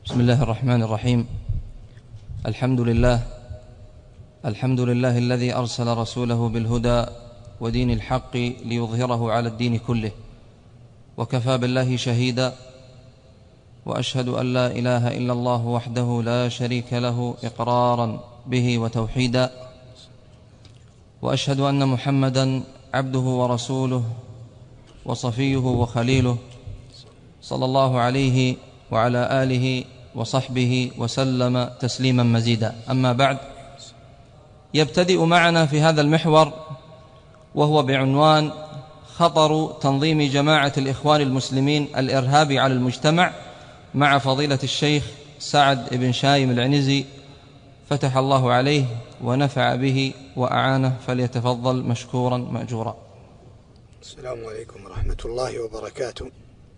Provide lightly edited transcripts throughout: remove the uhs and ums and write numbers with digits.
بسم الله الرحمن الرحيم. الحمد لله الذي أرسل رسوله بالهدى ودين الحق ليظهره على الدين كله، وكفى بالله شهيدا، وأشهد أن لا إله إلا الله وحده لا شريك له إقرارا به وتوحيدا، وأشهد أن محمدا عبده ورسوله وصفيه وخليله، صلى الله عليه وعلى آله وصحبه وسلم تسليما مزيدا. أما بعد، يبتدئ معنا في هذا المحور وهو بعنوان خطر تنظيم جماعة الإخوان المسلمين الإرهابي على المجتمع، مع فضيلة الشيخ سعد بن شايم العنزي، فتح الله عليه ونفع به وأعانه، فليتفضل مشكورا مأجورا. السلام عليكم ورحمة الله وبركاته.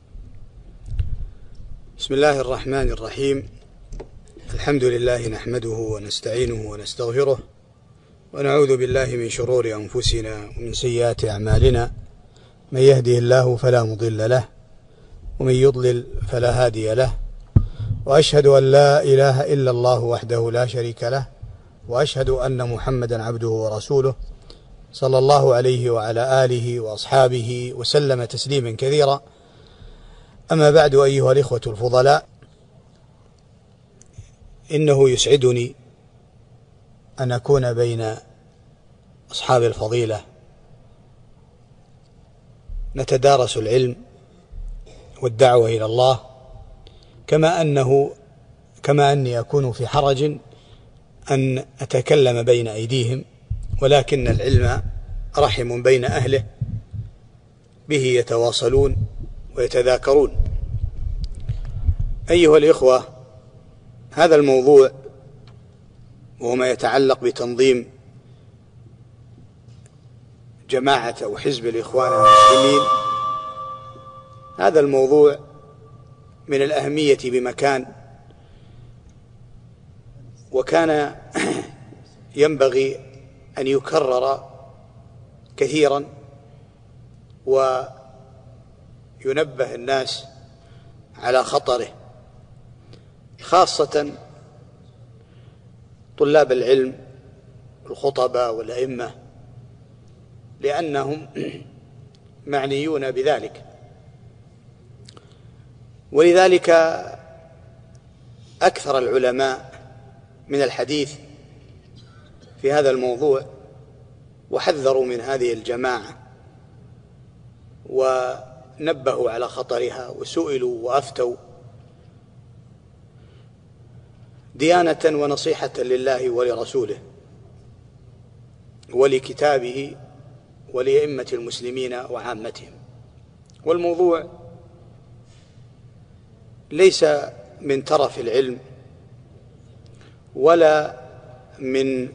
بسم الله الرحمن الرحيم. الحمد لله نحمده ونستعينه ونستغفره، ونعوذ بالله من شرور أنفسنا ومن سيئات أعمالنا، من يهده الله فلا مضل له ومن يضلل فلا هادي له، وأشهد أن لا إله إلا الله وحده لا شريك له، وأشهد أن محمدا عبده ورسوله، صلى الله عليه وعلى آله وأصحابه وسلم تسليما كثيرا. أما بعد، أيها الإخوة الفضلاء، إنه يسعدني أن أكون بين أصحاب الفضيلة نتدارس العلم والدعوة إلى الله، كما أني أكون في حرج أن أتكلم بين أيديهم، ولكن العلم رحم بين أهله، به يتواصلون ويتذاكرون. أيها الإخوة، هذا الموضوع وهو ما يتعلق بتنظيم جماعة أو حزب الإخوان المسلمين، هذا الموضوع من الأهمية بمكان، وكان ينبغي أن يكرر كثيرا وينبه الناس على خطره، خاصة طلاب العلم الخطباء والأئمة، لأنهم معنيون بذلك. ولذلك أكثر العلماء من الحديث في هذا الموضوع، وحذروا من هذه الجماعة ونبهوا على خطرها، وسئلوا وأفتوا ديانة ونصيحة لله ولرسوله ولكتابه ولأئمة المسلمين وعامتهم. والموضوع ليس من ترف العلم ولا من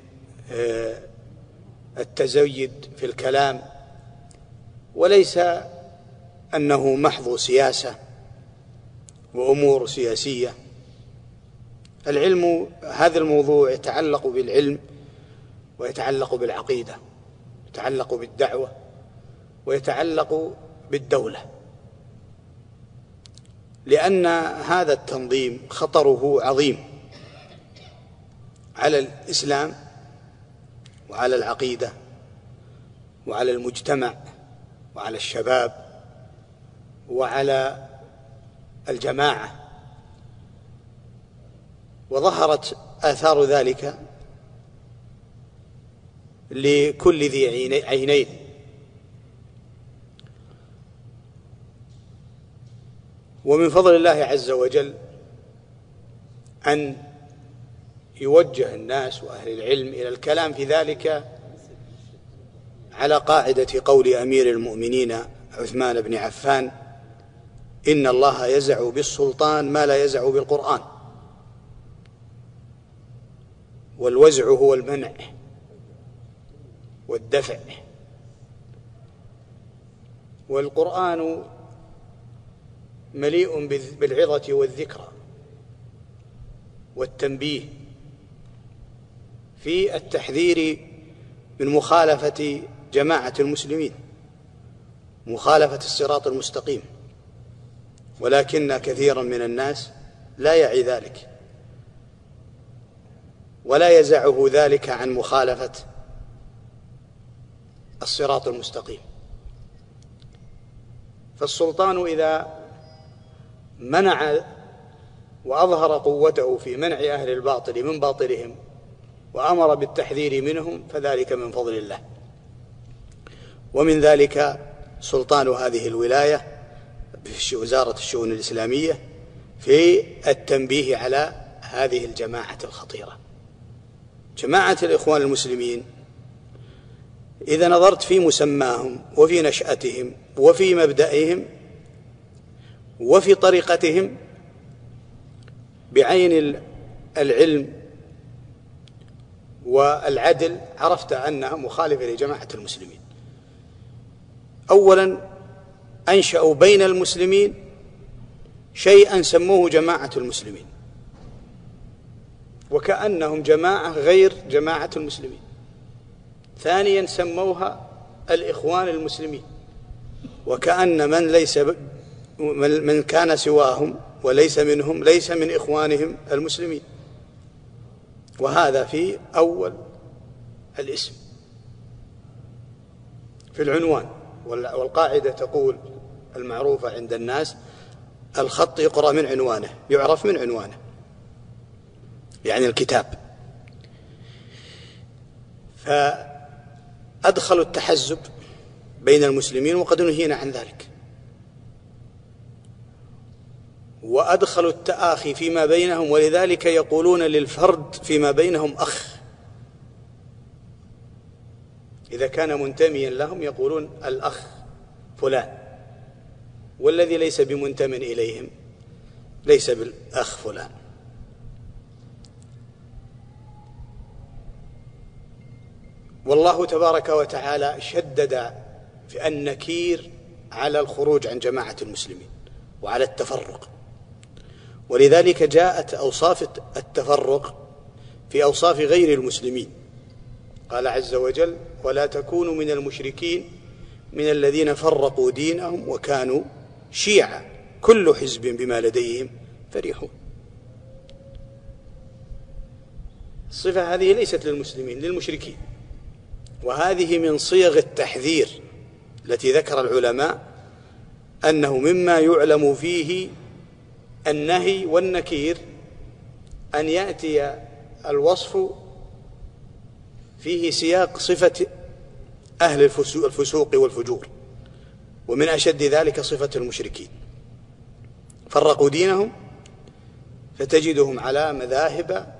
التزيد في الكلام، وليس أنه محض سياسة وأمور سياسية. العلم، هذا الموضوع يتعلق بالعلم ويتعلق بالعقيدة، يتعلق بالدعوة ويتعلق بالدولة، لأن هذا التنظيم خطره عظيم على الإسلام وعلى العقيدة وعلى المجتمع وعلى الشباب وعلى الجماعة. وظهرت آثار ذلك لكل ذي عينين. ومن فضل الله عز وجل أن يوجه الناس وأهل العلم إلى الكلام في ذلك على قاعدة قول أمير المؤمنين عثمان بن عفان: إن الله يزع بالسلطان ما لا يزع بالقرآن. والوزع هو المنع والدفع، والقرآن مليء بالعظة والذكرى والتنبيه في التحذير من مخالفة جماعة المسلمين، مخالفة الصراط المستقيم. ولكن كثيرا من الناس لا يعي ذلك ولا يزعه ذلك عن مخالفة الصراط المستقيم. فالسلطان إذا منع وأظهر قوته في منع أهل الباطل من باطلهم وأمر بالتحذير منهم فذلك من فضل الله. ومن ذلك سلطان هذه الولاية في وزارة الشؤون الإسلامية في التنبيه على هذه الجماعة الخطيرة. جماعة الإخوان المسلمين إذا نظرت في مسماهم وفي نشأتهم وفي مبدئهم وفي طريقتهم بعين العلم والعدل عرفت أنها مخالفة لجماعة المسلمين. أولا أنشأوا بين المسلمين شيئا سموه جماعة المسلمين وكأنهم جماعة غير جماعة المسلمين. ثانيا سموها الإخوان المسلمين وكأن من كان سواهم وليس منهم ليس من إخوانهم المسلمين، وهذا في أول الاسم في العنوان. والقاعدة تقول المعروفة عند الناس: الخط يقرأ من عنوانه، يعرف من عنوانه، يعني الكتاب. فأدخلوا التحزب بين المسلمين وقد نهينا عن ذلك، وأدخلوا التآخي فيما بينهم، ولذلك يقولون للفرد فيما بينهم أخ. إذا كان منتميا لهم يقولون الأخ فلان، والذي ليس بمنتمٍ إليهم ليس بالأخ فلان. والله تبارك وتعالى شدد في النكير على الخروج عن جماعة المسلمين وعلى التفرق، ولذلك جاءت أوصاف التفرق في أوصاف غير المسلمين. قال عز وجل: ولا تكونوا من المشركين من الذين فرقوا دينهم وكانوا شيعا كل حزب بما لديهم فرحون. الصفة هذه ليست للمسلمين، للمشركين، وهذه من صيغ التحذير التي ذكر العلماء أنه مما يعلم فيه النهي والنكير أن يأتي الوصف فيه سياق صفة أهل الفسوق والفجور، ومن أشد ذلك صفة المشركين. فرقوا دينهم فتجدهم على مذاهب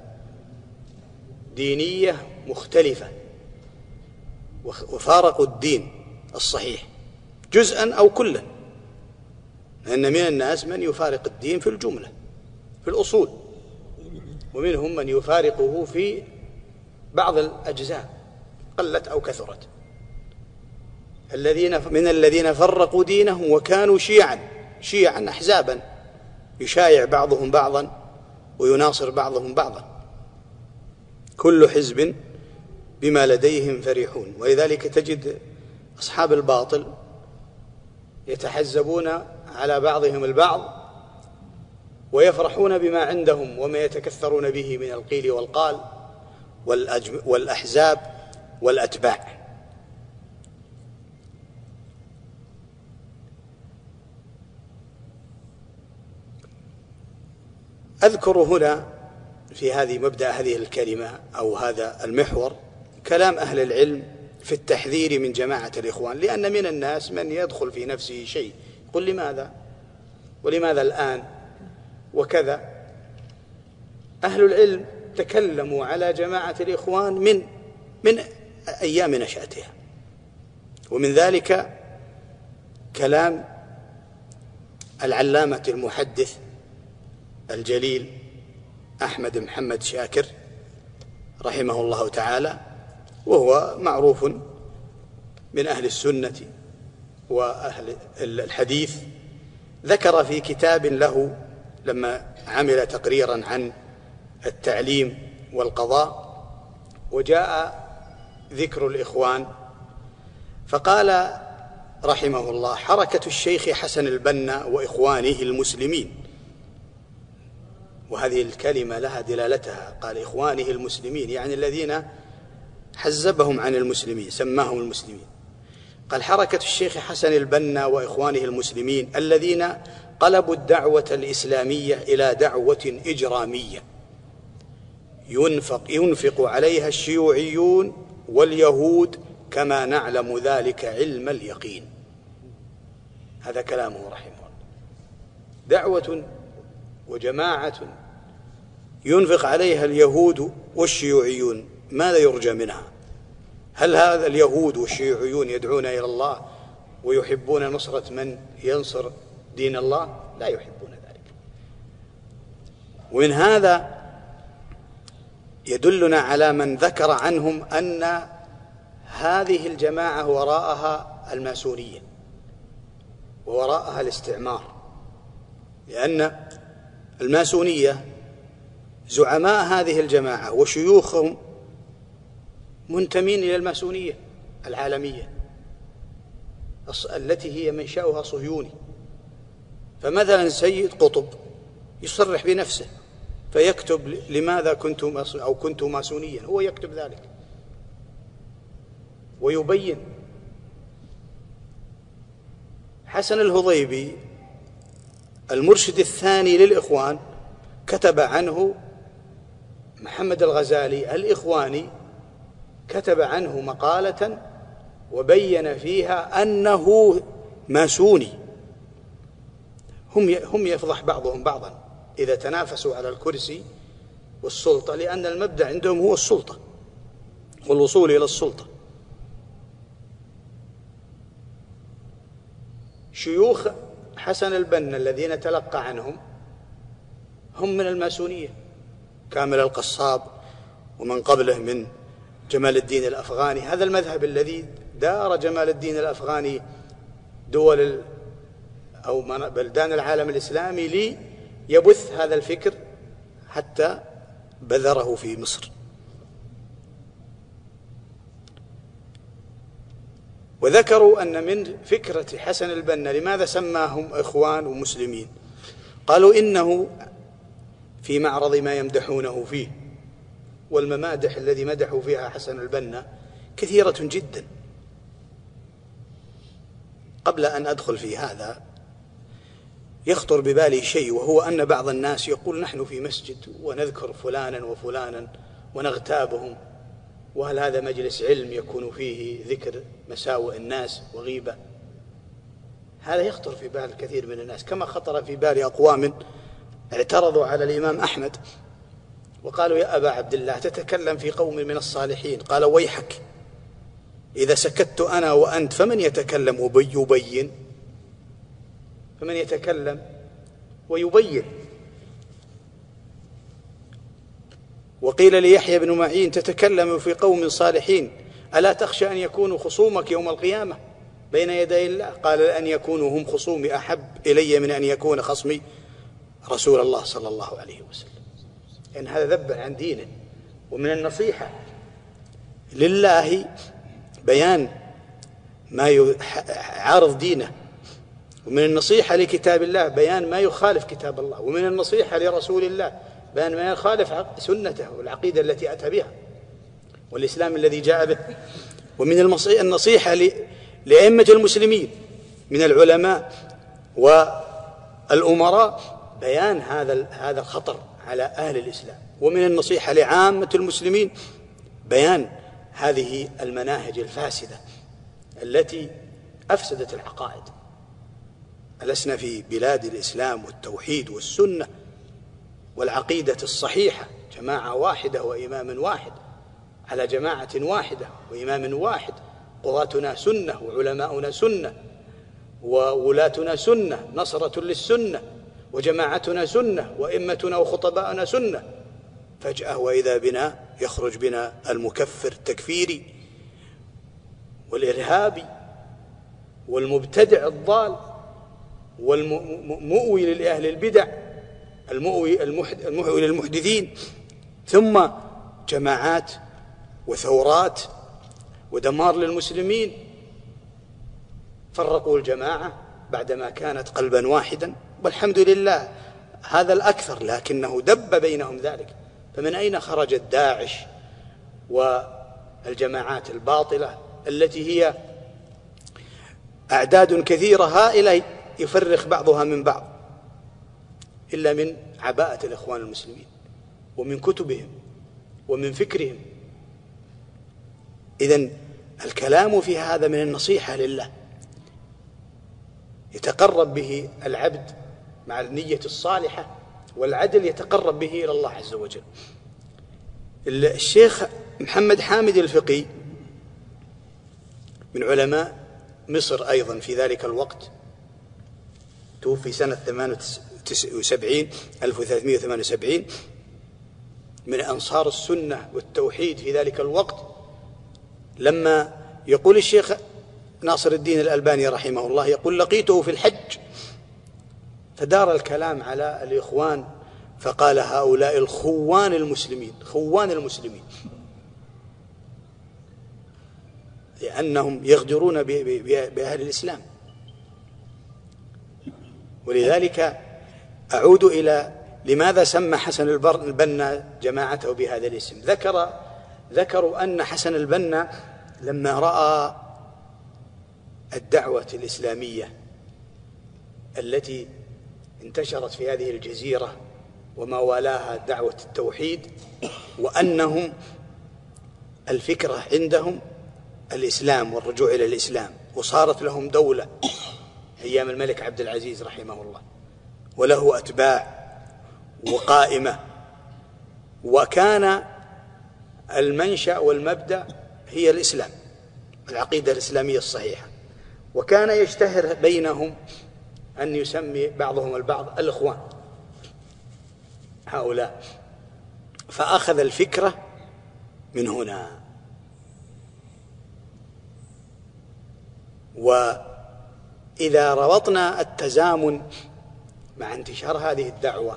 دينية مختلفة، وفارقوا الدين الصحيح جزءا أو كلا، لأن من الناس من يفارق الدين في الجملة في الأصول، ومنهم من يفارقه في بعض الأجزاء قلت أو كثرت. من الذين فرقوا دينهم وكانوا شيعا أحزابا يشايع بعضهم بعضا ويناصر بعضهم بعضا، كل حزب بما لديهم فرحون. ولذلك تجد أصحاب الباطل يتحزبون على بعضهم البعض ويفرحون بما عندهم وما يتكثرون به من القيل والقال والأحزاب والأتباع. أذكر هنا في مبدأ هذه الكلمة أو هذا المحور كلام أهل العلم في التحذير من جماعة الإخوان، لأن من الناس من يدخل في نفسه شيء يقول لماذا ولماذا الآن وكذا. أهل العلم تكلموا على جماعة الإخوان من أيام نشأتها، ومن ذلك كلام العلامة المحدث الجليل أحمد محمد شاكر رحمه الله تعالى، وهو معروف من أهل السنة وأهل الحديث. ذكر في كتاب له لما عمل تقريرا عن التعليم والقضاء وجاء ذكر الإخوان، فقال رحمه الله: حركة الشيخ حسن البنا وإخوانه المسلمين وهذه الكلمة لها دلالتها، قال إخوانه المسلمين، يعني الذين حزبهم عن المسلمين سماهم المسلمين. قال حركة الشيخ حسن البنا وإخوانه المسلمين الذين قلبوا الدعوة الإسلامية إلى دعوة إجرامية ينفق عليها الشيوعيون واليهود كما نعلم ذلك علم اليقين. هذا كلامه رحمه الله. دعوة وجماعة ينفق عليها اليهود والشيوعيون، ماذا يرجى منها؟ هل هذا اليهود والشيوعيون يدعون إلى الله ويحبون نصرة من ينصر دين الله؟ لا يحبون ذلك. ومن هذا يدلنا على من ذكر عنهم أن هذه الجماعة وراءها الماسونية ووراءها الاستعمار، لأن الماسونية زعماء هذه الجماعة وشيوخهم منتمين إلى الماسونية العالمية التي هي منشأها صهيوني. فمثلا سيد قطب يصرح بنفسه فيكتب لماذا كنت ماسونيا، هو يكتب ذلك ويبين. حسن الهضيبي المرشد الثاني للإخوان كتب عنه، محمد الغزالي الإخواني كتب عنه مقالة وبين فيها أنه ماسوني. هم يفضح بعضهم بعضا إذا تنافسوا على الكرسي والسلطة، لأن المبدأ عندهم هو السلطة والوصول إلى السلطة. شيوخ حسن البنا الذين تلقى عنهم هم من الماسونية، كامل القصاب ومن قبله من جمال الدين الأفغاني. هذا المذهب الذي دار جمال الدين الأفغاني دول أو بلدان العالم الإسلامي ليبث هذا الفكر حتى بذره في مصر. وذكروا أن من فكرة حسن البنا لماذا سماهم إخوان ومسلمين، قالوا إنه في معرض ما يمدحونه فيه، والممادح الذي مدحوا فيها حسن البنا كثيرة جدا. قبل أن أدخل في هذا يخطر ببالي شيء، وهو أن بعض الناس يقول نحن في مسجد ونذكر فلانا وفلانا ونغتابهم، وهل هذا مجلس علم يكون فيه ذكر مساوئ الناس وغيبة؟ هذا يخطر في بال الكثير من الناس، كما خطر في بال أقوام اعترضوا على الإمام أحمد وقالوا يا أبا عبد الله تتكلم في قوم من الصالحين، قال ويحك إذا سكت أنا وأنت فمن يتكلم ويبين؟ فمن يتكلم ويبين. وقيل ليحيى بن معين تتكلم في قوم صالحين ألا تخشى أن يكونوا خصومك يوم القيامة بين يدي الله؟ قال لأن يكونوا هم خصومي أحب إلي من أن يكون خصمي رسول الله صلى الله عليه وسلم. إن هذا ذب عن دينه. ومن النصيحة لله بيان ما يعارض دينه، ومن النصيحة لكتاب الله بيان ما يخالف كتاب الله، ومن النصيحة لرسول الله بيان ما يخالف سنته والعقيدة التي أتى بها والإسلام الذي جاء به. ومن النصيحة لأئمة المسلمين من العلماء والأمراء بيان هذا الخطر على أهل الإسلام. ومن النصيحة لعامة المسلمين بيان هذه المناهج الفاسدة التي أفسدت العقائد. ألسنا في بلاد الإسلام والتوحيد والسنة والعقيدة الصحيحة جماعة واحدة وإمام واحد، على جماعة واحدة وإمام واحد، قضاتنا سنة وعلماؤنا سنة وولاتنا سنة، نصرة للسنة، وجماعتنا سنة، وإمتنا وخطباؤنا سنة. فجأة وإذا بنا يخرج بنا المكفر التكفيري والإرهابي والمبتدع الضال والمؤوي لأهل البدع، المؤوي للمحدثين، ثم جماعات وثورات ودمار للمسلمين. فرقوا الجماعة بعدما كانت قلبا واحدا. والحمد لله هذا الأكثر، لكنه دب بينهم ذلك. فمن أين خرجت داعش والجماعات الباطلة التي هي أعداد كثيرة هائلة يفرق بعضها من بعض، إلا من عباءة الإخوان المسلمين ومن كتبهم ومن فكرهم. إذن الكلام في هذا من النصيحة لله، يتقرب به العبد مع النية الصالحة والعدل، يتقرب به إلى الله عز وجل. الشيخ محمد حامد الفقي من علماء مصر أيضا في ذلك الوقت، توفي سنة 1378 من أنصار السنة والتوحيد في ذلك الوقت. لما يقول الشيخ ناصر الدين الألباني رحمه الله، يقول: لقيته في الحج فدار الكلام على الإخوان فقال: هؤلاء الخوان المسلمين، خوان المسلمين، لأنهم يغدرون بأهل الإسلام. ولذلك أعود إلى لماذا سمى حسن البنا جماعته بهذا الاسم. ذكروا أن حسن البنا لما رأى الدعوة الإسلامية التي انتشرت في هذه الجزيرة وما والاها دعوة التوحيد، وأنهم الفكرة عندهم الإسلام والرجوع إلى الإسلام، وصارت لهم دولة أيام الملك عبد العزيز رحمه الله، وله أتباع وقائمة، وكان المنشأ والمبدأ هي الإسلام، العقيدة الإسلامية الصحيحة. وكان يشتهر بينهم أن يسمي بعضهم البعض الإخوان هؤلاء، فأخذ الفكرة من هنا. وإذا ربطنا التزامن مع انتشار هذه الدعوة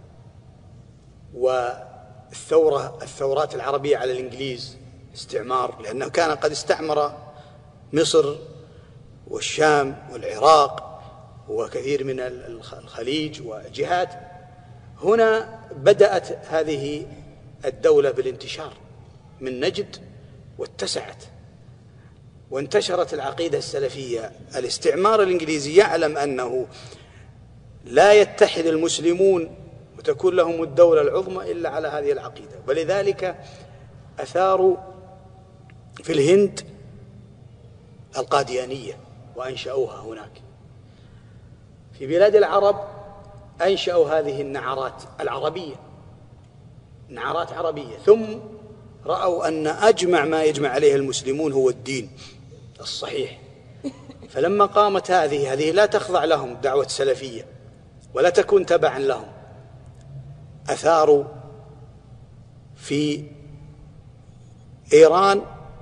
والثورات العربية على الإنجليز، استعمار، لأنه كان قد استعمر مصر والشام والعراق وكثير من الخليج وجهات، هنا بدأت هذه الدولة بالانتشار من نجد واتسعت وانتشرت العقيدة السلفية. الاستعمار الإنجليزي يعلم أنه لا يتحد المسلمون وتكون لهم الدولة العظمى إلا على هذه العقيدة، ولذلك أثاروا في الهند القاديانية وأنشأوها هناك. في بلاد العرب أنشأوا هذه النعرات العربية، نعرات عربية، ثم رأوا أن أجمع ما يجمع عليه المسلمون هو الدين الصحيح. فلما قامت هذه لا تخضع لهم دعوة سلفية ولا تكون تبعا لهم، أثاروا في إيران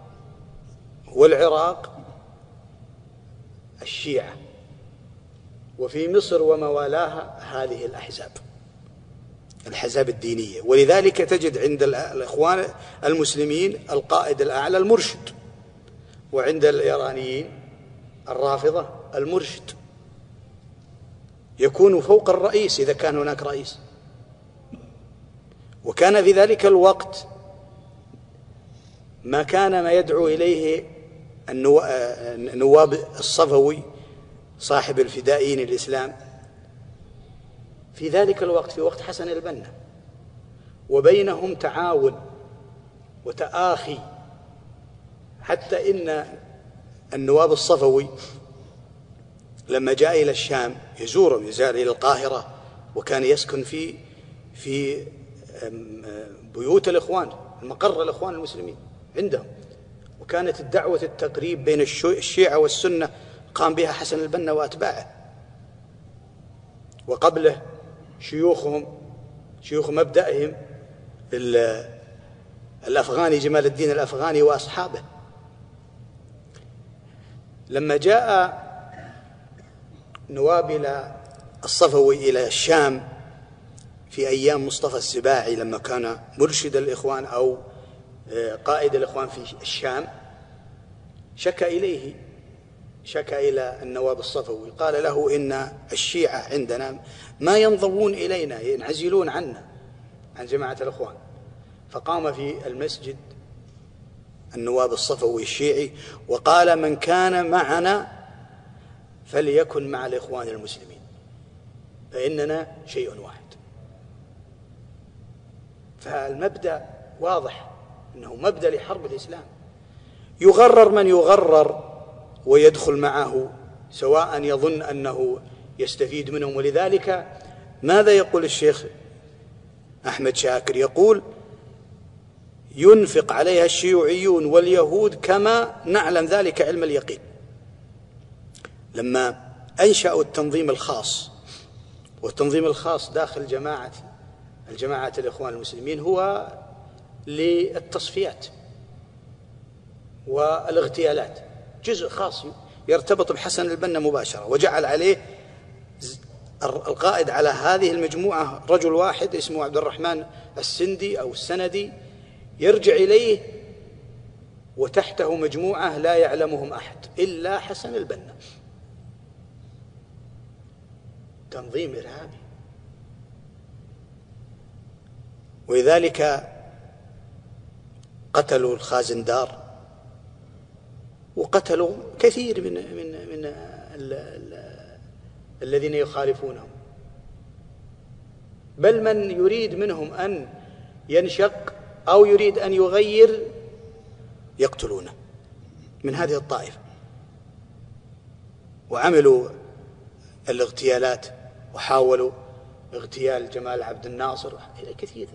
والعراق الشيعة، وفي مصر وما والاها هذه الأحزاب الدينية. ولذلك تجد عند الإخوان المسلمين القائد الأعلى المرشد، وعند الإيرانيين الرافضة المرشد يكون فوق الرئيس إذا كان هناك رئيس. وكان في ذلك الوقت ما كان ما يدعو إليه النواب الصفوي صاحب الفدائيين الإسلام في ذلك الوقت، في وقت حسن البنا، وبينهم تعاون وتآخي، حتى إن النواب الصفوي لما جاء إلى الشام يزورهم، يزال إلى القاهرة، وكان يسكن في بيوت الإخوان، المقر الإخوان المسلمين عندهم. وكانت الدعوة التقريب بين الشيعة والسنة قام بها حسن البنا وأتباعه، وقبله شيوخ مبدأهم الأفغاني جمال الدين الأفغاني وأصحابه. لما جاء نواب الصفوي إلى الشام في أيام مصطفى السباعي لما كان مرشد الإخوان أو قائد الإخوان في الشام، شكى إليه شكى إلى النواب الصفوي، قال له إن الشيعة عندنا ما ينضوون إلينا، ينعزلون عنا عن جماعة الإخوان. فقام في المسجد النواب الصفوي الشيعي وقال: من كان معنا فليكن مع الإخوان المسلمين، فإننا شيء واحد. فالمبدأ واضح أنه مبدأ لحرب الإسلام. يغرر من يغرر ويدخل معه، سواء يظن أنه يستفيد منهم. ولذلك ماذا يقول الشيخ أحمد شاكر؟ يقول: ينفق عليها الشيوعيون واليهود كما نعلم ذلك علم اليقين. لما أنشأوا التنظيم الخاص، والتنظيم الخاص داخل الجماعة الإخوان المسلمين هو للتصفيات والاغتيالات، جزء خاص يرتبط بحسن البنا مباشرة، وجعل عليه القائد على هذه المجموعة رجل واحد اسمه عبد الرحمن السندي أو السندي، يرجع إليه وتحته مجموعة لا يعلمهم أحد إلا حسن البنا. تنظيم إرهابي. ولذلك قتلوا الخازندار وقتلوا كثير من الذين يخالفونهم، بل من يريد منهم أن ينشق أو يريد أن يغير يقتلونه من هذه الطائفة. وعملوا الاغتيالات وحاولوا اغتيال جمال عبد الناصر إلى كثير.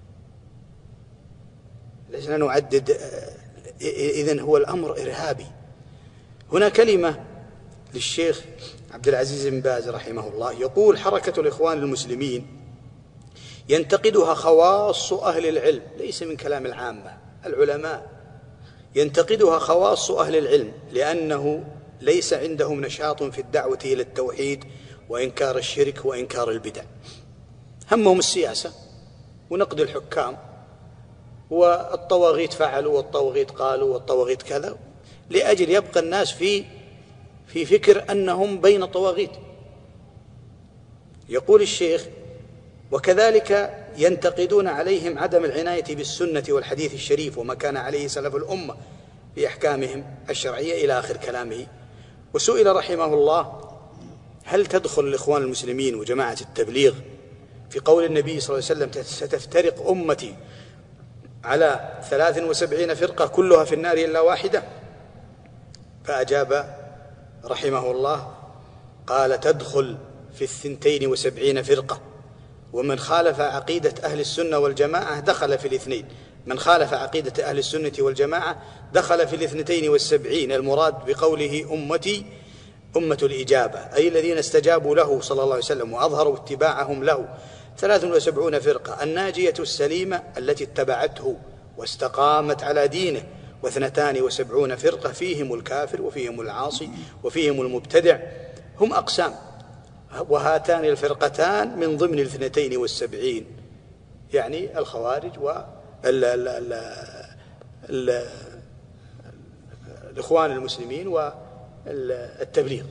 لسنا نعدد. إذن هو الأمر إرهابي. هنا كلمة للشيخ عبد العزيز بن باز رحمه الله، يقول: حركة الإخوان المسلمين ينتقدها خواص أهل العلم، ليس من كلام العامة، العلماء ينتقدها خواص أهل العلم، لأنه ليس عندهم نشاط في الدعوة إلى التوحيد وإنكار الشرك وإنكار البدع. همهم السياسة ونقد الحكام، والطواغيت فعلوا والطواغيت قالوا والطواغيت كذا، لأجل يبقى الناس في فكر أنهم بين طواغيت. يقول الشيخ: وكذلك ينتقدون عليهم عدم العناية بالسنة والحديث الشريف وما كان عليه سلف الأمة بأحكامهم الشرعية إلى آخر كلامه. وسئل رحمه الله: هل تدخل الإخوان المسلمين وجماعة التبليغ في قول النبي صلى الله عليه وسلم: ستفترق أمتي على 73 فرقة كلها في النار إلا واحدة؟ فأجاب رحمه الله قال: تدخل في 72 فرقة، ومن خالف عقيدة أهل السنة والجماعة دخل في الاثنين. من خالف عقيدة أهل السنة والجماعة دخل في 72. المراد بقوله أمتي أمة الإجابة، أي الذين استجابوا له صلى الله عليه وسلم وأظهروا اتباعهم له. 73 فرقة، الناجية السليمة التي اتبعته واستقامت على دينه، و72 فرقة فيهم الكافر وفيهم العاصي وفيهم المبتدع. هم أقسام، وهاتان الفرقتان من ضمن 72، يعني الخوارج والإخوان المسلمين والتبليغ.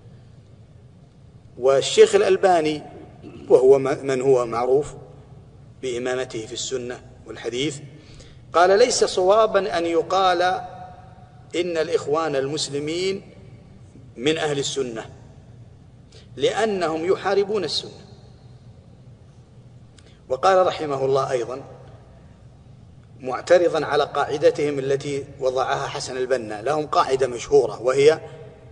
والشيخ الألباني، وهو من هو معروف بإمامته في السنة والحديث، قال: ليس صوابا أن يقال إن الإخوان المسلمين من أهل السنة، لأنهم يحاربون السنة. وقال رحمه الله أيضا معترضا على قاعدتهم التي وضعها حسن البنا، لهم قاعدة مشهورة وهي: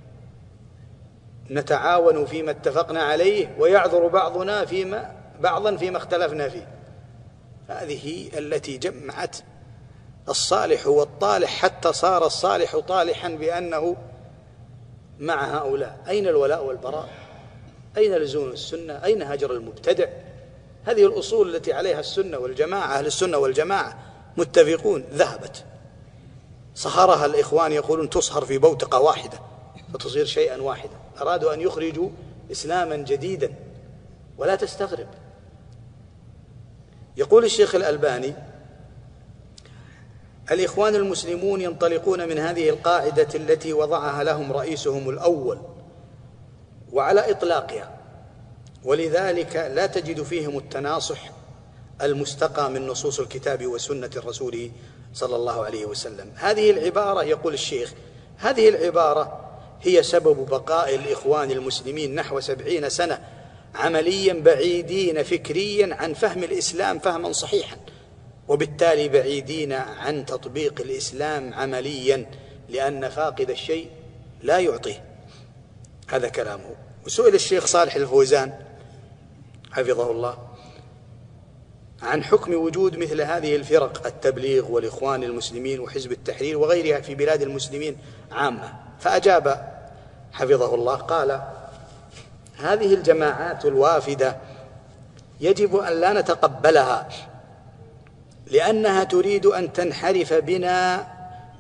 نتعاون فيما اتفقنا عليه ويعذر بعضنا بعضا فيما اختلفنا فيه. هذه التي جمعت الصالح والطالح حتى صار الصالح طالحا بأنه مع هؤلاء. أين الولاء والبراء؟ أين لزوم السنة؟ أين هجر المبتدع؟ هذه الأصول التي عليها السنة والجماعة، أهل السنة والجماعة متفقون، ذهبت. صهرها الإخوان، يقولون تصهر في بوتقة واحدة فتصير شيئا واحدا. أرادوا أن يخرجوا إسلاما جديدا، ولا تستغرب. يقول الشيخ الألباني: الإخوان المسلمون ينطلقون من هذه القاعدة التي وضعها لهم رئيسهم الأول وعلى إطلاقها، ولذلك لا تجد فيهم التناصح المستقى من نصوص الكتاب وسنة الرسول صلى الله عليه وسلم. هذه العبارة، يقول الشيخ، هذه العبارة هي سبب بقاء الإخوان المسلمين نحو 70 سنة عمليا بعيدين فكريا عن فهم الإسلام فهما صحيحا، وبالتالي بعيدين عن تطبيق الإسلام عمليا، لأن فاقد الشيء لا يعطيه. هذا كلامه. وسئل الشيخ صالح الفوزان حفظه الله عن حكم وجود مثل هذه الفرق، التبليغ والإخوان المسلمين وحزب التحرير وغيرها في بلاد المسلمين عامة، فأجاب حفظه الله قال: هذه الجماعات الوافدة يجب أن لا نتقبلها، لأنها تريد أن تنحرف بنا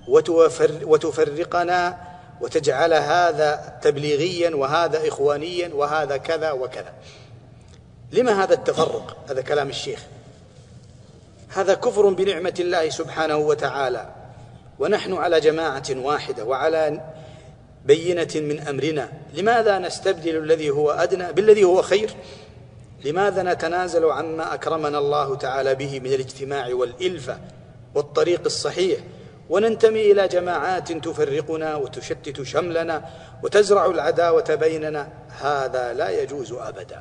وتفرقنا وتجعل هذا تبليغيا وهذا إخوانيا وهذا كذا وكذا. لما هذا التفرق؟ هذا كلام الشيخ. هذا كفر بنعمة الله سبحانه وتعالى، ونحن على جماعة واحدة وعلى بينة من أمرنا. لماذا نستبدل الذي هو أدنى بالذي هو خير؟ لماذا نتنازل عما أكرمنا الله تعالى به من الاجتماع والإلفة والطريق الصحيح، وننتمي إلى جماعات تفرقنا وتشتت شملنا وتزرع العداوة بيننا؟ هذا لا يجوز أبدا.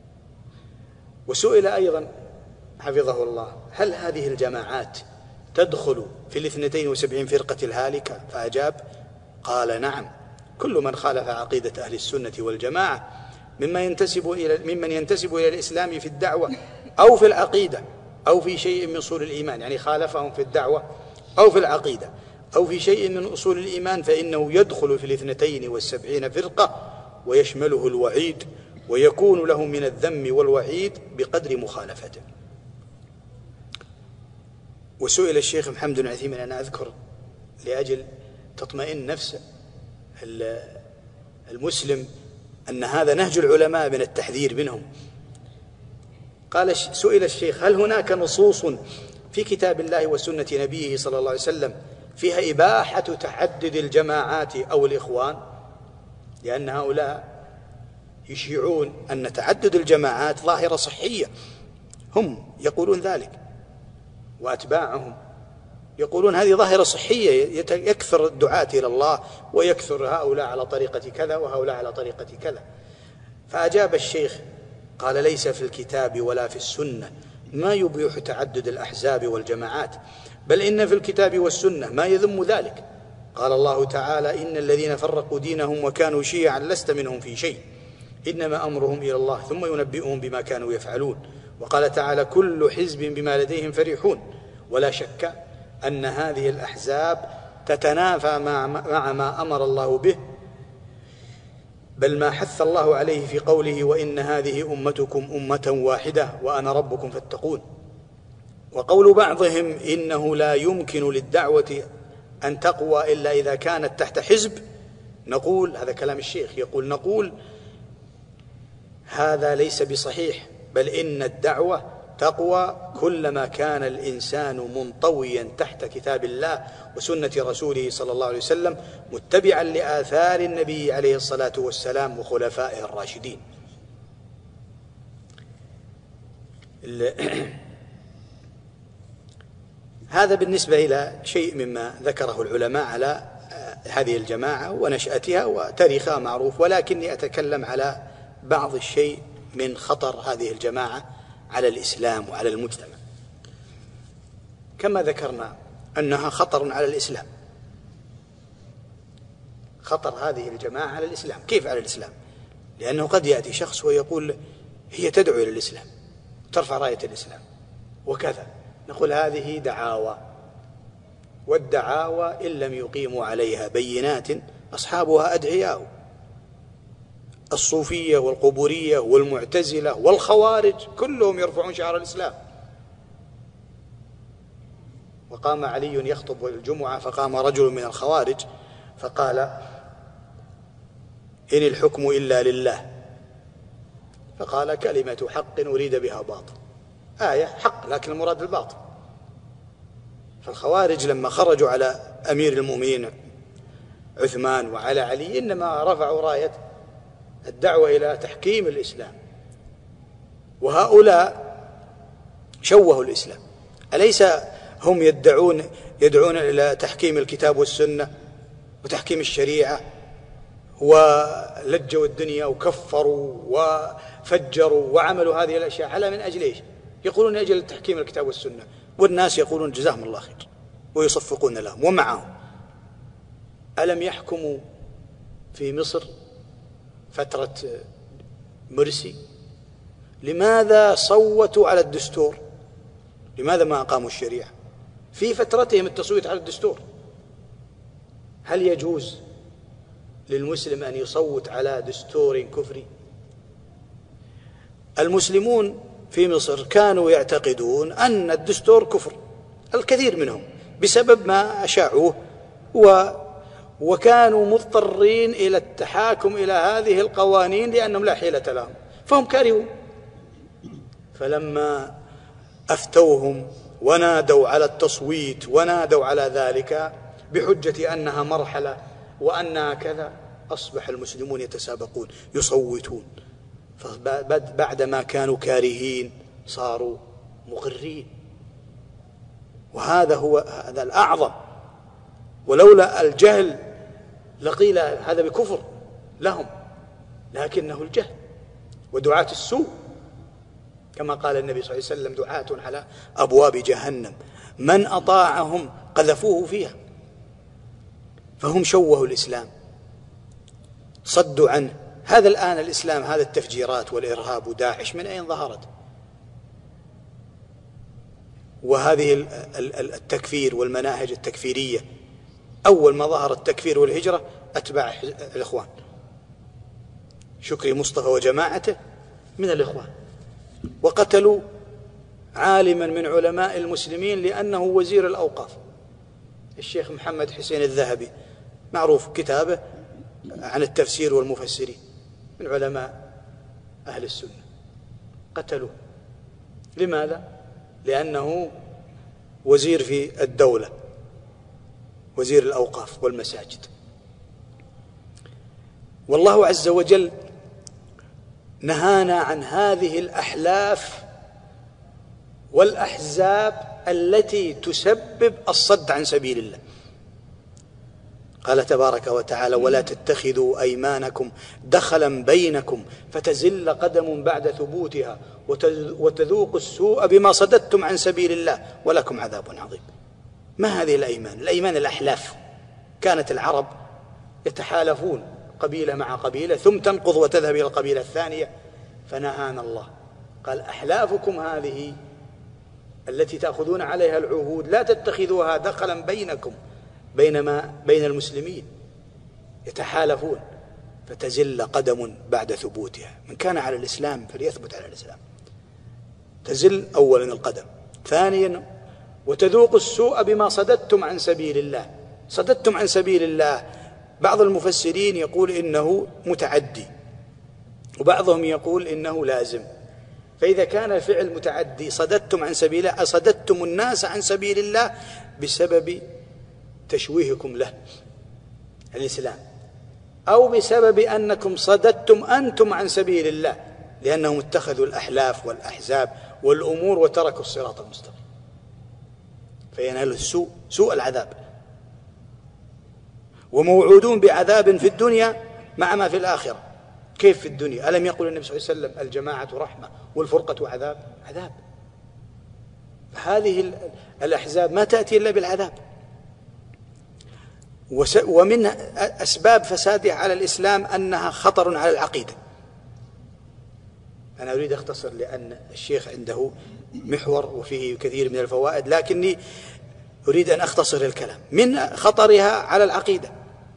وسئل أيضا حفظه الله: هل هذه الجماعات تدخل في 72 فرقة الهالكة؟ فأجاب قال: نعم، كل من خالف عقيدة أهل السنة والجماعة ممن ينتسب إلى الإسلام في الدعوة أو في العقيدة أو في شيء من أصول الإيمان، يعني خالفهم في الدعوة أو في العقيدة أو في شيء من أصول الإيمان، فإنه يدخل في 72 فرقة ويشمله الوعيد، ويكون له من الذم والوعيد بقدر مخالفته. وسئل الشيخ محمد بن عثيمين، أنا أذكر لأجل تطمئن نفس المسلم أن هذا نهج العلماء من التحذير منهم، قال: سئل الشيخ: هل هناك نصوص في كتاب الله وسنة نبيه صلى الله عليه وسلم فيها إباحة تعدد الجماعات أو الإخوان؟ لأن هؤلاء يشيعون أن تعدد الجماعات ظاهرة صحية، هم يقولون ذلك، وأتباعهم يقولون هذه ظاهرة صحية، يكثر الدعاة إلى الله ويكثر هؤلاء على طريقة كذا وهؤلاء على طريقة كذا. فأجاب الشيخ قال: ليس في الكتاب ولا في السنة ما يبيح تعدد الأحزاب والجماعات، بل إن في الكتاب والسنة ما يذم ذلك. قال الله تعالى: إن الذين فرقوا دينهم وكانوا شيعا لست منهم في شيء، إنما أمرهم إلى الله ثم ينبئهم بما كانوا يفعلون. وقال تعالى: كل حزب بما لديهم فرحون. ولا شك أن هذه الأحزاب تتنافى مع ما أمر الله به، بل ما حث الله عليه في قوله: وإن هذه أمتكم أمة واحدة وأنا ربكم فاتقون. وقول بعضهم إنه لا يمكن للدعوة أن تقوى إلا إذا كانت تحت حزب، نقول، هذا كلام الشيخ، نقول هذا ليس بصحيح، بل إن الدعوة تقوى كلما كان الإنسان منطويا تحت كتاب الله وسنة رسوله صلى الله عليه وسلم، متبعا لآثار النبي عليه الصلاة والسلام وخلفائه الراشدين. هذا بالنسبة إلى شيء مما ذكره العلماء على هذه الجماعة ونشأتها، وتاريخها معروف، ولكني أتكلم على بعض الشيء من خطر هذه الجماعة على الإسلام وعلى المجتمع. كما ذكرنا أنها خطر على الإسلام، خطر هذه الجماعة على الإسلام. كيف على الإسلام؟ لأنه قد يأتي شخص ويقول هي تدعو إلى الإسلام، ترفع راية الإسلام وكذا، نقول هذه دعاوى، والدعاوى إن لم يقيموا عليها بينات أصحابها أدعياء. الصوفية والقبورية والمعتزلة والخوارج كلهم يرفعون شعار الإسلام. وقام علي يخطب الجمعة فقام رجل من الخوارج فقال: إن الحكم إلا لله. فقال: كلمة حق أريد بها باطل. آية حق لكن المراد الباطل. فالخوارج لما خرجوا على أمير المؤمنين عثمان وعلى علي إنما رفعوا راية الدعوة إلى تحكيم الإسلام، وهؤلاء شوهوا الإسلام. أليس هم يدعون إلى تحكيم الكتاب والسنة وتحكيم الشريعة، ولجوا الدنيا وكفروا وفجروا وعملوا هذه الأشياء على من أجل إيش؟ يقولون من أجل تحكيم الكتاب والسنة، والناس يقولون جزاهم الله خير ويصفقون لهم ومعهم. ألم يحكموا في مصر فترة مرسي؟ لماذا صوتوا على الدستور؟ لماذا ما أقاموا الشريعة في فترتهم التصويت على الدستور؟ هل يجوز للمسلم أن يصوت على دستور كفري؟ المسلمون في مصر كانوا يعتقدون أن الدستور كفر، الكثير منهم بسبب ما أشاعوه، وكانوا مضطرين إلى التحاكم إلى هذه القوانين لأنهم لا حيلة لهم، فهم كارهون. فلما أفتوهم ونادوا على التصويت ونادوا على ذلك بحجة أنها مرحلة وأنها كذا، أصبح المسلمون يتسابقون يصوتون، فبعدما كانوا كارهين صاروا مقرين. وهذا هو هذا الأعظم، ولولا الجهل لقيل هذا بكفر لهم، لكنه الجهل ودعاة السوء، كما قال النبي صلى الله عليه وسلم: دعاة على أبواب جهنم من أطاعهم قذفوه فيها. فهم شوهوا الإسلام، صدوا عنه. هذا الآن الإسلام، هذا التفجيرات والإرهاب وداعش من أين ظهرت؟ وهذه التكفير والمناهج التكفيرية، أول ما ظهر التكفير والهجرة أتباع الإخوان، شكري مصطفى وجماعته من الإخوان، وقتلوا عالما من علماء المسلمين لأنه وزير الأوقاف، الشيخ محمد حسين الذهبي، معروف كتابه عن التفسير والمفسرين، من علماء أهل السنة، قتلوه. لماذا؟ لأنه وزير في الدولة، وزير الأوقاف والمساجد. والله عز وجل نهانا عن هذه الأحلاف والأحزاب التي تسبب الصد عن سبيل الله. قال تبارك وتعالى: ولا تتخذوا أيمانكم دخلا بينكم فتزل قدم بعد ثبوتها وتذوقوا السوء بما صددتم عن سبيل الله ولكم عذاب عظيم. ما هذه الأيمان؟ الأيمان الأحلاف. كانت العرب يتحالفون قبيلة مع قبيلة ثم تنقض وتذهب إلى القبيلة الثانية، فنهانا الله، قال: أحلافكم هذه التي تأخذون عليها العهود لا تتخذوها دخلا بينكم، بين المسلمين يتحالفون فتزل قدم بعد ثبوتها. من كان على الإسلام فليثبت على الإسلام. تزل أولا القدم، ثانيا وتذوقوا السوء بما صددتم عن سبيل الله. صددتم عن سبيل الله، بعض المفسرين يقول إنه متعدي، وبعضهم يقول إنه لازم. فإذا كان الفعل متعدي، صددتم عن سبيل الله، صددتم الناس عن سبيل الله بسبب تشويهكم له الإسلام، أو بسبب أنكم صددتم أنتم عن سبيل الله لأنهم اتخذوا الأحلاف والأحزاب والأمور وتركوا الصراط المستقيم، فينال سوء العذاب، وموعودون بعذاب في الدنيا مع ما في الآخرة. كيف في الدنيا؟ ألم يقل النبي صلى الله عليه وسلم: الجماعة رحمة والفرقة عذاب. هذه الأحزاب ما تأتي إلا بالعذاب. ومن أسباب فسادها على الإسلام أنها خطر على العقيدة. أنا أريد أختصر لأن الشيخ عنده محور وفيه كثير من الفوائد، لكني أريد أن أختصر الكلام. من خطرها على العقيدة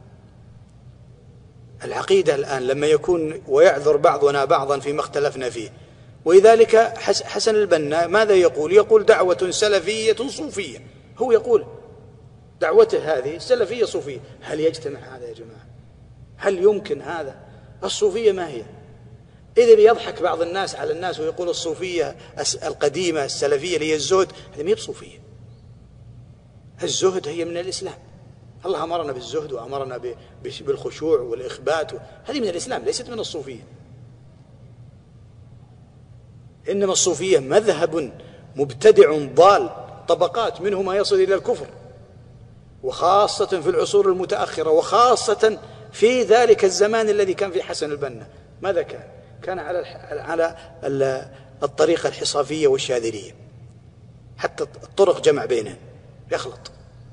الآن لما يكون ويعذر بعضنا بعضا فيما اختلفنا فيه، ولذلك حسن البنا ماذا يقول؟ يقول: دعوة سلفية صوفية. هو يقول دعوته هذه سلفية صوفية. هل يجتمع هذا يا جماعة؟ هل يمكن هذا؟ الصوفية ما هي؟ إذا بيضحك بعض الناس على الناس ويقول الصوفية القديمة السلفية اللي هي الزهد، هذه ما هي بصوفية. الزهد هي من الإسلام، الله أمرنا بالزهد وأمرنا بالخشوع والإخبات، هذه من الإسلام ليست من الصوفية. إنما الصوفية مذهب مبتدع ضال، طبقات منه ما يصل إلى الكفر، وخاصة في العصور المتأخرة، وخاصة في ذلك الزمان الذي كان في حسن البنا. ماذا كان؟ كان على الطريقة الحصافية والشاذلية، حتى الطرق جمع بينهم يخلط.